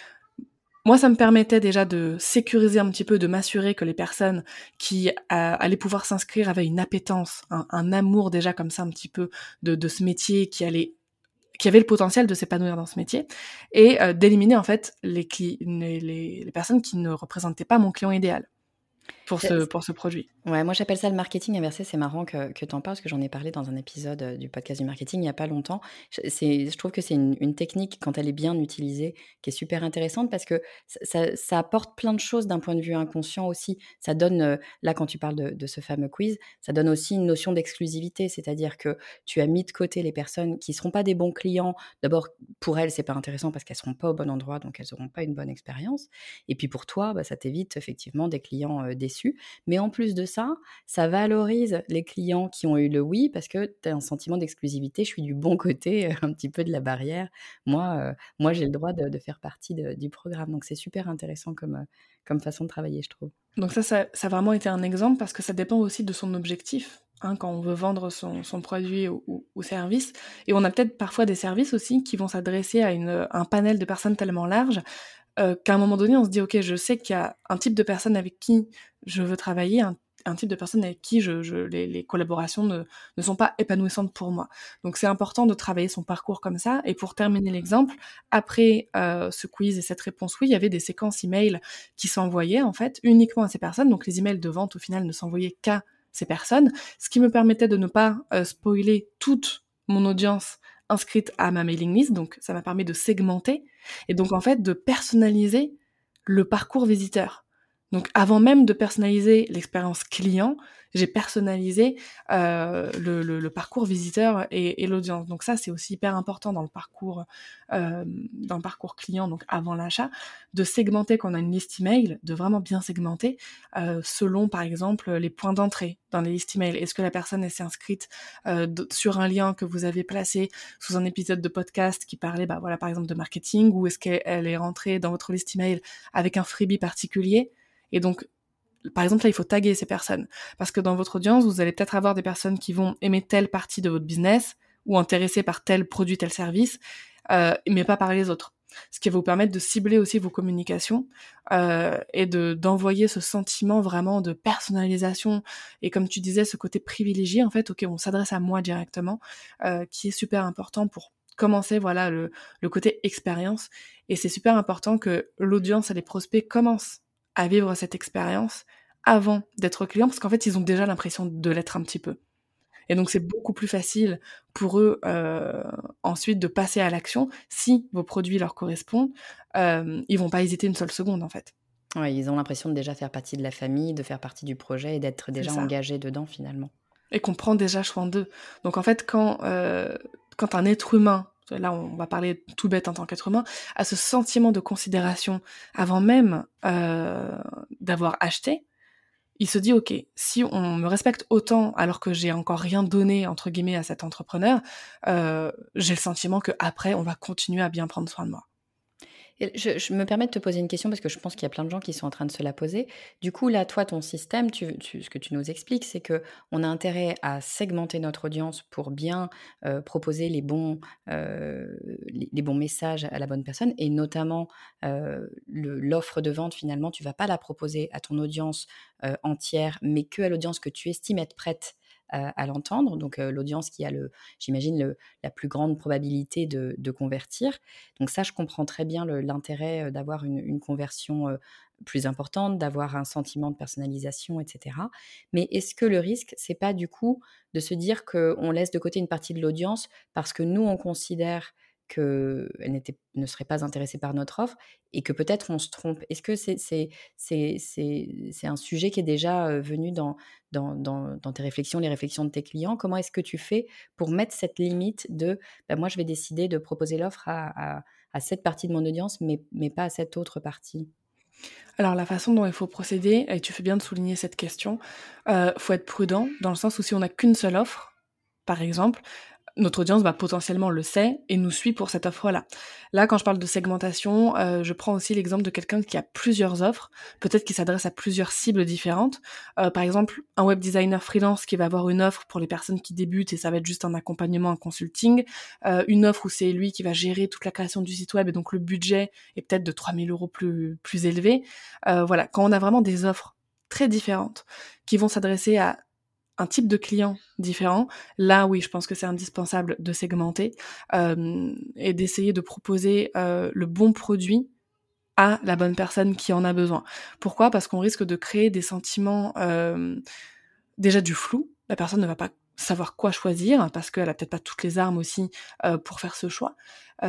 Moi, ça me permettait déjà de sécuriser un petit peu, de m'assurer que les personnes qui allaient pouvoir s'inscrire avaient une appétence, un amour déjà comme ça un petit peu de ce métier, qui avait le potentiel de s'épanouir dans ce métier, et d'éliminer en fait les personnes qui ne représentaient pas mon client idéal pour ce produit. Ouais, moi j'appelle ça le marketing inversé. C'est marrant que tu en parles parce que j'en ai parlé dans un épisode du podcast du marketing il n'y a pas longtemps. Je trouve que c'est une technique, quand elle est bien utilisée, qui est super intéressante parce que ça apporte plein de choses d'un point de vue inconscient aussi. Ça donne, là quand tu parles de ce fameux quiz, ça donne aussi une notion d'exclusivité, c'est-à-dire que tu as mis de côté les personnes qui ne seront pas des bons clients. D'abord, pour elles, c'est pas intéressant parce qu'elles ne seront pas au bon endroit, donc elles n'auront pas une bonne expérience. Et puis pour toi, ça t'évite effectivement des clients déçus. Mais en plus de ça valorise les clients qui ont eu le oui parce que tu as un sentiment d'exclusivité. Je suis du bon côté, un petit peu de la barrière. Moi j'ai le droit de faire partie du programme. Donc c'est super intéressant comme façon de travailler, je trouve. Donc ça a vraiment été un exemple parce que ça dépend aussi de son objectif, quand on veut vendre son produit ou service. Et on a peut-être parfois des services aussi qui vont s'adresser à un panel de personnes tellement large qu'à un moment donné, on se dit « Ok, je sais qu'il y a un type de personne avec qui je veux travailler, un type de personne avec qui les collaborations ne sont pas épanouissantes pour moi. » Donc c'est important de travailler son parcours comme ça. Et pour terminer l'exemple, après ce quiz et cette réponse oui, il y avait des séquences email qui s'envoyaient en fait uniquement à ces personnes. Donc les emails de vente au final ne s'envoyaient qu'à ces personnes, ce qui me permettait de ne pas spoiler toute mon audience inscrite à ma mailing list. Donc ça m'a permis de segmenter et donc en fait de personnaliser le parcours visiteur. Donc avant même de personnaliser l'expérience client, j'ai personnalisé le parcours visiteur et l'audience. Donc ça, c'est aussi hyper important dans le parcours client, donc avant l'achat, de segmenter quand on a une liste email, de vraiment bien segmenter selon, par exemple, les points d'entrée dans les listes email. Est-ce que la personne s'est inscrite sur un lien que vous avez placé sous un épisode de podcast qui parlait, par exemple, de marketing, ou est-ce qu'elle est rentrée dans votre liste email avec un freebie particulier? Et donc, par exemple, là, il faut taguer ces personnes. Parce que dans votre audience, vous allez peut-être avoir des personnes qui vont aimer telle partie de votre business ou intéressées par tel produit, tel service, mais pas par les autres. Ce qui va vous permettre de cibler aussi vos communications et d'envoyer ce sentiment vraiment de personnalisation. Et comme tu disais, ce côté privilégié, en fait, on s'adresse à moi directement, qui est super important pour commencer, le côté expérience. Et c'est super important que l'audience et les prospects commencent à vivre cette expérience avant d'être client, parce qu'en fait, ils ont déjà l'impression de l'être un petit peu. Et donc, c'est beaucoup plus facile pour eux ensuite de passer à l'action. Si vos produits leur correspondent, ils vont pas hésiter une seule seconde, en fait. Ouais, ils ont l'impression de déjà faire partie de la famille, de faire partie du projet et d'être déjà engagés dedans, finalement. Et qu'on prend déjà soin d'eux. Donc, en fait, quand un être humain, là on va parler tout bête en tant qu'être humain, a ce sentiment de considération avant même d'avoir acheté, il se dit ok, si on me respecte autant alors que j'ai encore rien donné entre guillemets à cet entrepreneur, j'ai le sentiment que après on va continuer à bien prendre soin de moi. Et je me permets de te poser une question parce que je pense qu'il y a plein de gens qui sont en train de se la poser. Du coup, là, toi, ton système, ce que tu nous expliques, c'est qu'on a intérêt à segmenter notre audience pour bien proposer les bons messages à la bonne personne. Et notamment, l'offre de vente, finalement, tu ne vas pas la proposer à ton audience entière, mais que à l'audience que tu estimes être prête à l'entendre, donc l'audience qui a j'imagine la plus grande probabilité de convertir. Donc ça, je comprends très bien l'intérêt d'avoir une conversion plus importante, d'avoir un sentiment de personnalisation, etc. Mais est-ce que le risque, c'est pas du coup de se dire qu'on laisse de côté une partie de l'audience parce que nous, on considère qu'elle ne serait pas intéressée par notre offre et que peut-être on se trompe? Est-ce que c'est un sujet qui est déjà venu dans tes réflexions, les réflexions de tes clients? Comment est-ce que tu fais pour mettre cette limite de bah, moi, je vais décider de proposer l'offre à cette partie de mon audience, mais pas à cette autre partie? Alors la façon dont il faut procéder, et tu fais bien de souligner cette question, faut être prudent dans le sens où si on n'a qu'une seule offre, par exemple, notre audience, potentiellement le sait et nous suit pour cette offre-là. Là, quand je parle de segmentation, je prends aussi l'exemple de quelqu'un qui a plusieurs offres, peut-être qu'il s'adresse à plusieurs cibles différentes. Par exemple, un web designer freelance qui va avoir une offre pour les personnes qui débutent et ça va être juste un accompagnement, un consulting. Une offre où c'est lui qui va gérer toute la création du site web et donc le budget est peut-être de 3 000 € plus élevé. Voilà, quand on a vraiment des offres très différentes qui vont s'adresser à un type de client différent, là oui, je pense que c'est indispensable de segmenter et d'essayer de proposer le bon produit à la bonne personne qui en a besoin. Pourquoi ? Parce qu'on risque de créer des sentiments, déjà du flou, la personne ne va pas savoir quoi choisir, parce qu'elle a peut-être pas toutes les armes aussi pour faire ce choix.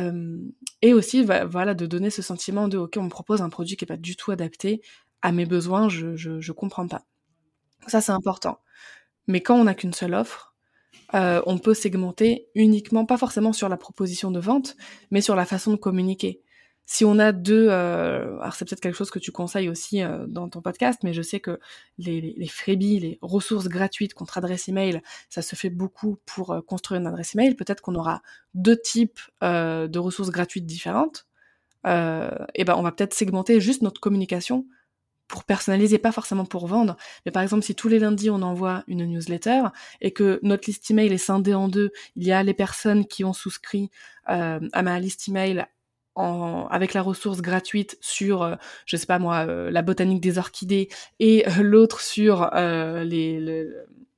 Et aussi, voilà, de donner ce sentiment de « ok, on me propose un produit qui est pas du tout adapté à mes besoins, je comprends pas ». Ça, c'est important. Mais quand on n'a qu'une seule offre, on peut segmenter uniquement, pas forcément sur la proposition de vente, mais sur la façon de communiquer. Si on a deux, alors c'est peut-être quelque chose que tu conseilles aussi dans ton podcast, mais je sais que les freebies, les ressources gratuites contre adresse email, ça se fait beaucoup pour construire une adresse email. Peut-être qu'on aura deux types de ressources gratuites différentes. Et on va peut-être segmenter juste notre communication pour personnaliser, pas forcément pour vendre, mais par exemple, si tous les lundis, on envoie une newsletter et que notre liste email est scindée en deux, il y a les personnes qui ont souscrit à ma liste email avec la ressource gratuite sur, je sais pas moi, la botanique des orchidées et l'autre sur les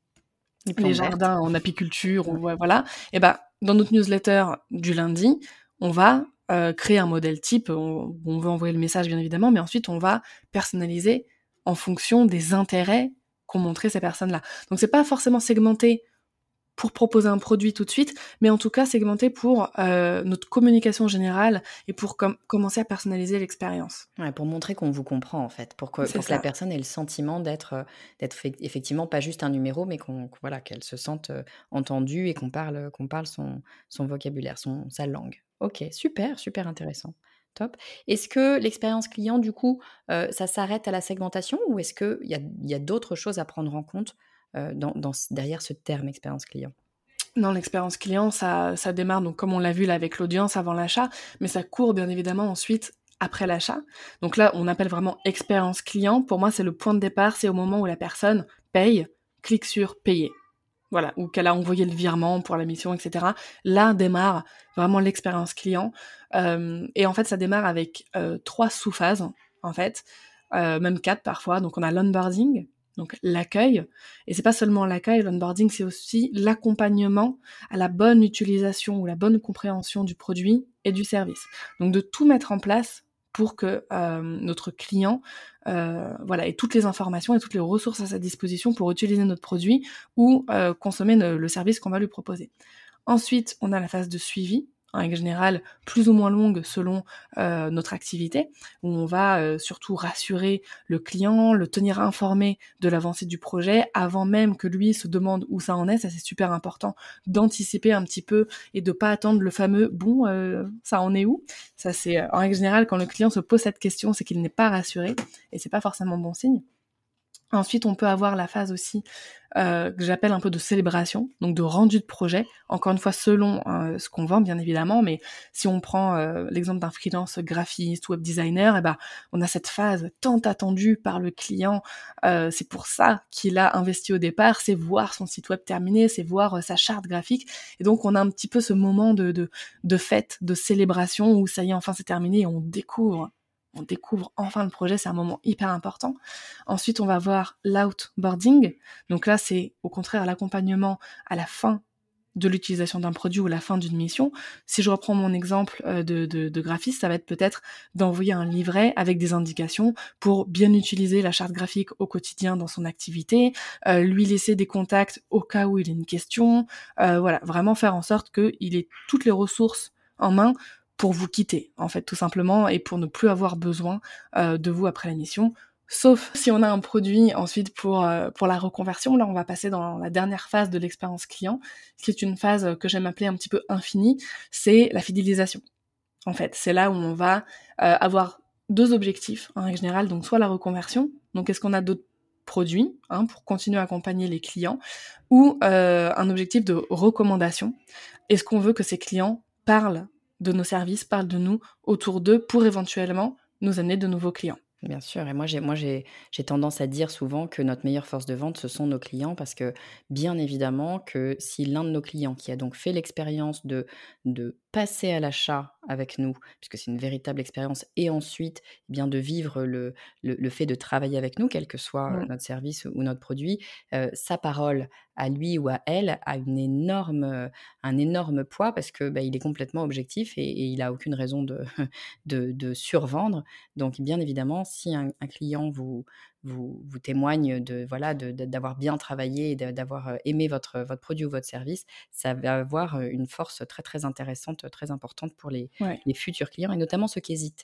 jardins en apiculture, ou voilà. Et dans notre newsletter du lundi, on va créer un modèle type, on veut envoyer le message bien évidemment, mais ensuite on va personnaliser en fonction des intérêts qu'ont montré ces personnes-là. Donc c'est pas forcément segmenté pour proposer un produit tout de suite, mais en tout cas segmenté pour notre communication générale et pour commencer à personnaliser l'expérience. Ouais, pour montrer qu'on vous comprend en fait, pour que la personne ait le sentiment d'être effectivement pas juste un numéro, mais voilà, qu'elle se sente entendue et qu'on parle son vocabulaire, sa langue. Ok, super, super intéressant. Top. Est-ce que l'expérience client, du coup, ça s'arrête à la segmentation ou est-ce qu'il y a d'autres choses à prendre en compte derrière ce terme expérience client? Non, l'expérience client, ça démarre, donc comme on l'a vu là avec l'audience avant l'achat, mais ça court bien évidemment ensuite après l'achat. Donc là, on appelle vraiment expérience client. Pour moi, c'est le point de départ, c'est au moment où la personne paye, clique sur payer. Voilà, ou qu'elle a envoyé le virement pour la mission, etc. Là démarre vraiment l'expérience client. Et en fait, ça démarre avec 3 sous-phases, en fait, même 4 parfois. Donc on a l'onboarding, donc l'accueil. Et c'est pas seulement l'accueil, l'onboarding, c'est aussi l'accompagnement à la bonne utilisation ou la bonne compréhension du produit et du service. Donc de tout mettre en place pour que notre client ait toutes les informations et toutes les ressources à sa disposition pour utiliser notre produit ou consommer le service qu'on va lui proposer. Ensuite, on a la phase de suivi, en règle générale plus ou moins longue selon notre activité, où on va surtout rassurer le client, le tenir informé de l'avancée du projet avant même que lui se demande où ça en est. Ça, c'est super important d'anticiper un petit peu et de pas attendre le fameux « bon, ça en est où ?» Ça, c'est en règle générale, quand le client se pose cette question, c'est qu'il n'est pas rassuré et c'est pas forcément bon signe. Ensuite, on peut avoir la phase aussi que j'appelle un peu de célébration, donc de rendu de projet, encore une fois selon ce qu'on vend bien évidemment, mais si on prend l'exemple d'un freelance graphiste, web designer, on a cette phase tant attendue par le client, c'est pour ça qu'il a investi au départ, c'est voir son site web terminé, c'est voir sa charte graphique, et donc on a un petit peu ce moment de fête, de célébration, où ça y est, enfin c'est terminé, et on découvre on découvre enfin le projet, c'est un moment hyper important. Ensuite, on va voir l'outboarding. Donc là, c'est au contraire l'accompagnement à la fin de l'utilisation d'un produit ou la fin d'une mission. Si je reprends mon exemple de graphiste, ça va être peut-être d'envoyer un livret avec des indications pour bien utiliser la charte graphique au quotidien dans son activité, lui laisser des contacts au cas où il a une question, voilà, vraiment faire en sorte qu'il ait toutes les ressources en main pour vous quitter, en fait, tout simplement, et pour ne plus avoir besoin de vous après la mission. Sauf si on a un produit ensuite pour la reconversion. Là, on va passer dans la dernière phase de l'expérience client, qui est une phase que j'aime appeler un petit peu infinie, c'est la fidélisation. En fait, c'est là où on va avoir deux objectifs, en règle générale, donc soit la reconversion, donc est-ce qu'on a d'autres produits pour continuer à accompagner les clients, ou un objectif de recommandation. Est-ce qu'on veut que ces clients parlent de nos services, parlent de nous autour d'eux pour éventuellement nous amener de nouveaux clients? Bien sûr, et moi j'ai tendance à dire souvent que notre meilleure force de vente, ce sont nos clients parce que, bien évidemment, que si l'un de nos clients qui a donc fait l'expérience de passer à l'achat avec nous, puisque c'est une véritable expérience et ensuite, eh bien, de vivre le fait de travailler avec nous, quel que soit, Mmh. notre service ou notre produit, sa parole à lui ou à elle a un énorme poids parce que, bah, il est complètement objectif et il a aucune raison de de survendre. Donc bien évidemment, si un client vous témoigne de voilà, d'avoir bien travaillé et d'avoir, aimé votre produit ou votre service, ça va avoir, une force très, très intéressante, très importante pour Ouais. les futurs clients et notamment ceux qui hésitent,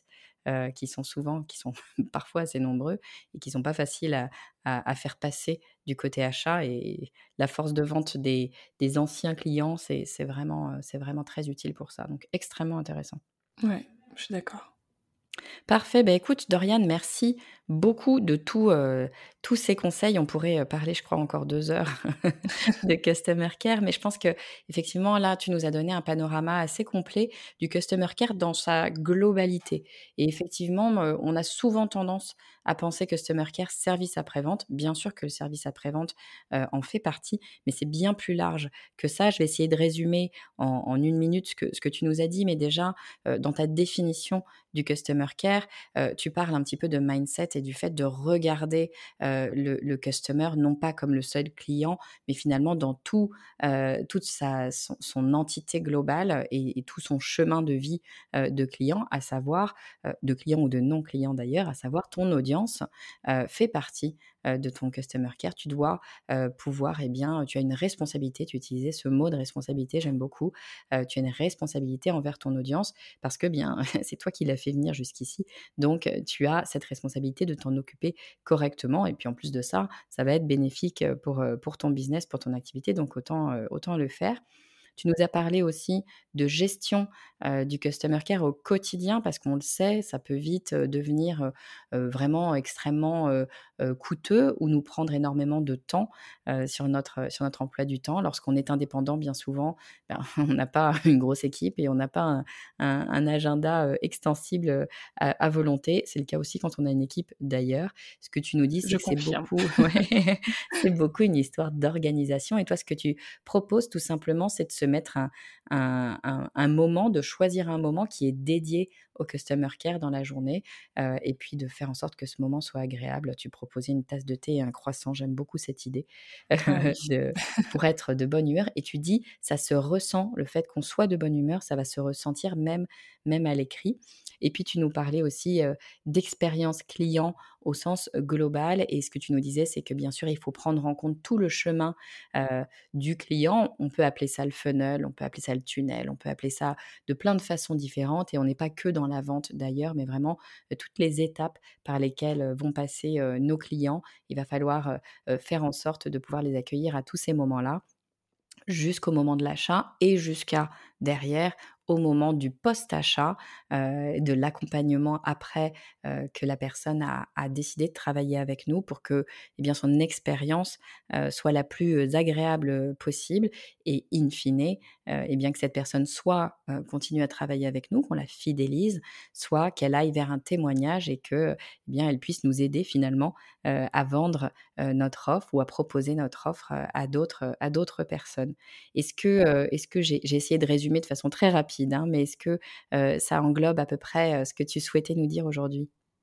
qui sont parfois assez nombreux et qui sont pas faciles à faire passer du côté achat et la force de vente des anciens clients, c'est vraiment très utile pour ça, donc extrêmement intéressant. Ouais, je suis d'accord. Parfait, bah, écoute Doriane, merci beaucoup de tous ces conseils. On pourrait, parler je crois encore 2 heures de customer care, mais je pense que effectivement là, tu nous as donné un panorama assez complet du customer care dans sa globalité et effectivement, on a souvent tendance à penser customer care, service après-vente. Bien sûr que le service après-vente, en fait partie, mais c'est bien plus large que ça. Je vais essayer de résumer en 1 minute ce que tu nous as dit, mais déjà, dans ta définition du customer care, tu parles un petit peu de mindset et du fait de regarder, le customer non pas comme le seul client, mais finalement dans toute son entité globale et tout son chemin de vie, de client, à savoir, de client ou de non client d'ailleurs, à savoir ton audience, fait partie, de ton customer care. Tu dois, pouvoir eh bien, tu as une responsabilité, tu utilisais ce mot de responsabilité, j'aime beaucoup. Tu as une responsabilité envers ton audience parce que bien, c'est toi qui l'as fait venir jusqu'ici. Donc, tu as cette responsabilité de t'en occuper correctement et puis en plus de ça, ça va être bénéfique, pour ton business, pour ton activité, donc autant le faire. Tu nous as parlé aussi de gestion, du customer care au quotidien parce qu'on le sait, ça peut vite, devenir, vraiment extrêmement, coûteux ou nous prendre énormément de temps, sur notre emploi du temps. Lorsqu'on est indépendant, bien souvent, ben, on n'a pas une grosse équipe et on n'a pas un agenda, extensible, à volonté. C'est le cas aussi quand on a une équipe d'ailleurs. Ce que tu nous dis, c'est Je que c'est confirme. beaucoup ouais, c'est beaucoup une histoire d'organisation et toi, ce que tu proposes tout simplement, c'est de se mettre un moment, de choisir un moment qui est dédié au customer care dans la journée, et puis de faire en sorte que ce moment soit agréable. Tu proposais une tasse de thé et un croissant, j'aime beaucoup cette idée, Ah oui. de pour être de bonne humeur et tu dis: «Ça se ressent, le fait qu'on soit de bonne humeur, ça va se ressentir même à l'écrit» et puis tu nous parlais aussi, d'expérience client au sens global et ce que tu nous disais, c'est que bien sûr, il faut prendre en compte tout le chemin, du client. On peut appeler ça le funnel, on peut appeler ça le tunnel, on peut appeler ça de plein de façons différentes et on n'est pas que dans la vente d'ailleurs, mais vraiment, toutes les étapes par lesquelles, vont passer, nos clients. Il va falloir, faire en sorte de pouvoir les accueillir à tous ces moments-là jusqu'au moment de l'achat et jusqu'à derrière, au moment du post-achat, de l'accompagnement après, que la personne a décidé de travailler avec nous pour que, eh bien, son expérience, soit la plus, agréable, possible et in fine, eh bien, que cette personne soit, continue à travailler avec nous, qu'on la fidélise, soit qu'elle aille vers un témoignage et que, eh bien, elle puisse nous aider finalement, à vendre, notre offre ou à proposer notre offre, à d'autres personnes. Est-ce que j'ai essayé de résumer de façon très rapide, hein, mais est-ce que, ça englobe à peu près, ce que tu souhaitais nous dire aujourd'hui?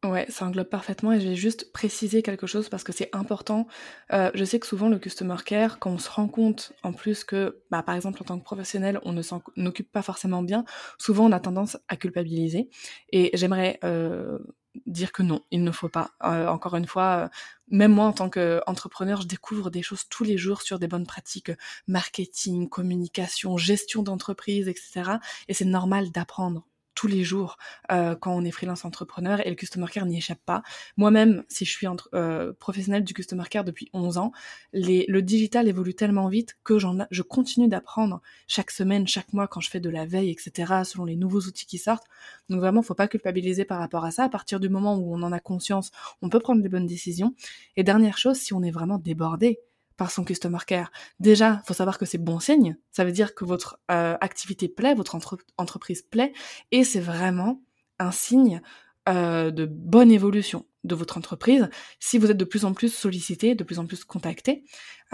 Ouais, ça englobe parfaitement et je vais juste préciser quelque chose parce que c'est important. Je sais que souvent le customer care, quand on se rend compte en plus que, par exemple en tant que professionnel, on ne s'en occupe pas forcément bien, souvent on a tendance à culpabiliser et j'aimerais, dire que non, il ne faut pas. Encore une fois, même moi en tant qu'entrepreneur, je découvre des choses tous les jours sur des bonnes pratiques, marketing, communication, gestion d'entreprise et cetera et c'est normal d'apprendre tous les jours quand on est freelance entrepreneur et le customer care n'y échappe pas. Moi-même, si je suis professionnelle du customer care depuis 11 ans, le digital évolue tellement vite que je continue d'apprendre chaque semaine, chaque mois quand je fais de la veille, etc., selon les nouveaux outils qui sortent. Donc vraiment, faut pas culpabiliser par rapport à ça. À partir du moment où on en a conscience, on peut prendre des bonnes décisions. Et dernière chose, si on est vraiment débordé par son customer care. Déjà, faut savoir que c'est bon signe. Ça veut dire que votre activité plaît, votre entreprise plaît, et c'est vraiment un signe de bonne évolution de votre entreprise si vous êtes de plus en plus sollicité, de plus en plus contacté.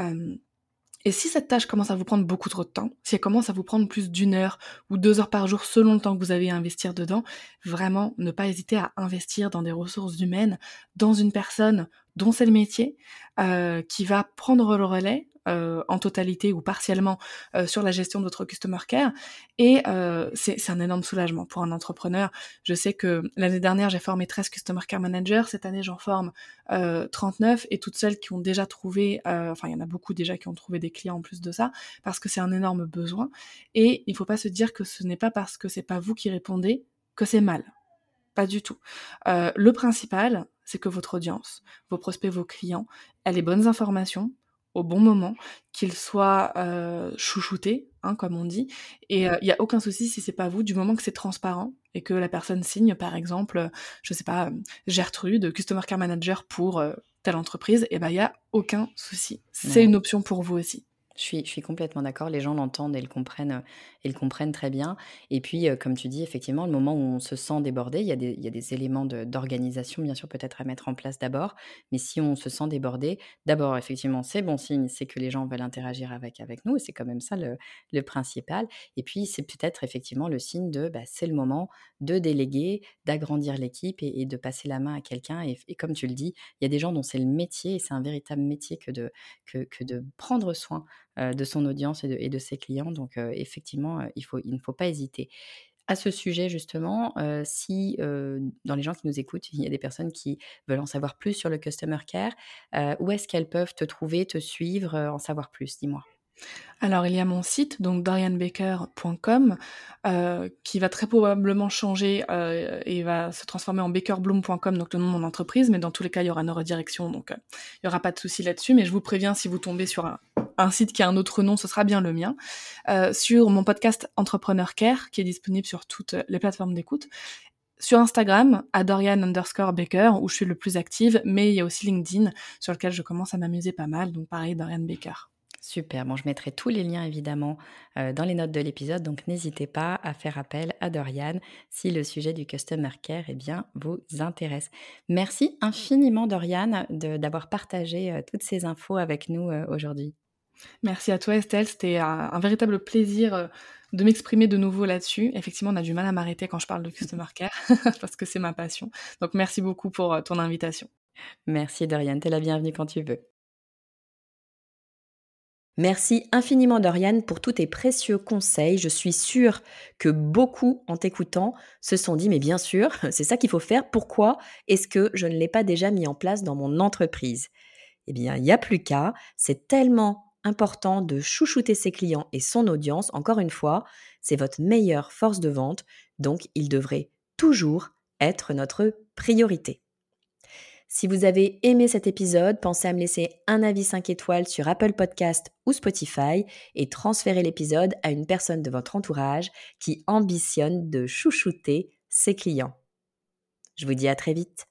Et si cette tâche commence à vous prendre beaucoup trop de temps, si elle commence à vous prendre plus d'1 heure ou 2 heures par jour selon le temps que vous avez à investir dedans, vraiment ne pas hésiter à investir dans des ressources humaines, dans une personne dont c'est le métier, qui va prendre le relais, en totalité ou partiellement, sur la gestion de votre customer care et c'est un énorme soulagement pour un entrepreneur. Je sais que l'année dernière, j'ai formé 13 customer care managers. Cette année, j'en forme 39 et toutes celles qui ont déjà trouvé, enfin il y en a beaucoup déjà qui ont trouvé des clients en plus de ça, parce que c'est un énorme besoin et il faut pas se dire que ce n'est pas parce que c'est pas vous qui répondez que c'est mal. Pas du tout. Le principal, c'est que votre audience, vos prospects, vos clients, aient les bonnes informations au bon moment, qu'ils soient chouchoutés, hein, comme on dit, et il y a aucun souci si c'est pas vous, du moment que c'est transparent et que la personne signe, par exemple, je sais pas, Gertrude, Customer Care Manager pour telle entreprise, et il y a aucun souci. C'est Ouais. une option pour vous aussi. Je suis complètement d'accord. Les gens l'entendent et le comprennent très bien. Et puis, comme tu dis, effectivement, le moment où on se sent débordé, il y a des éléments d'organisation, bien sûr, peut-être à mettre en place d'abord. Mais si on se sent débordé, d'abord, effectivement, c'est bon signe, c'est que les gens veulent interagir avec nous et c'est quand même ça le principal. Et puis, c'est peut-être effectivement le signe c'est le moment de déléguer, d'agrandir l'équipe et de passer la main à quelqu'un. Et comme tu le dis, il y a des gens dont c'est le métier et c'est un véritable métier que de prendre soin de son audience et de ses clients. Donc, effectivement, il ne faut pas hésiter. À ce sujet, justement, si dans les gens qui nous écoutent, il y a des personnes qui veulent en savoir plus sur le customer care, où est-ce qu'elles peuvent te trouver, te suivre, en savoir plus? Dis-moi. Alors, il y a mon site, donc dorianbaker.com, qui va très probablement changer et va se transformer en bakerbloom.com, donc le nom de mon entreprise, mais dans tous les cas, il y aura une redirection, donc il n'y aura pas de souci là-dessus, mais je vous préviens, si vous tombez sur un site qui a un autre nom, ce sera bien le mien. Sur mon podcast Entrepreneur Care, qui est disponible sur toutes les plateformes d'écoute, sur Instagram, à Dorian_Baker, où je suis le plus active, mais il y a aussi LinkedIn, sur lequel je commence à m'amuser pas mal, donc pareil, Dorian Baker. Super, bon, je mettrai tous les liens évidemment dans les notes de l'épisode, donc n'hésitez pas à faire appel à Dorian si le sujet du customer care vous intéresse. Merci infiniment Dorian d'avoir partagé toutes ces infos avec nous aujourd'hui. Merci à toi Estelle, c'était un véritable plaisir de m'exprimer de nouveau là-dessus. Effectivement, on a du mal à m'arrêter quand je parle de customer care parce que c'est ma passion. Donc merci beaucoup pour ton invitation. Merci Dorian, t'es la bienvenue quand tu veux. Merci infiniment Dorian pour tous tes précieux conseils. Je suis sûre que beaucoup, en t'écoutant, se sont dit « mais bien sûr, c'est ça qu'il faut faire. Pourquoi est-ce que je ne l'ai pas déjà mis en place dans mon entreprise ?» Eh bien, il n'y a plus qu'à. C'est tellement important de chouchouter ses clients et son audience. Encore une fois, c'est votre meilleure force de vente, donc il devrait toujours être notre priorité. Si vous avez aimé cet épisode, pensez à me laisser un avis 5 étoiles sur Apple Podcast ou Spotify et transférez l'épisode à une personne de votre entourage qui ambitionne de chouchouter ses clients. Je vous dis à très vite.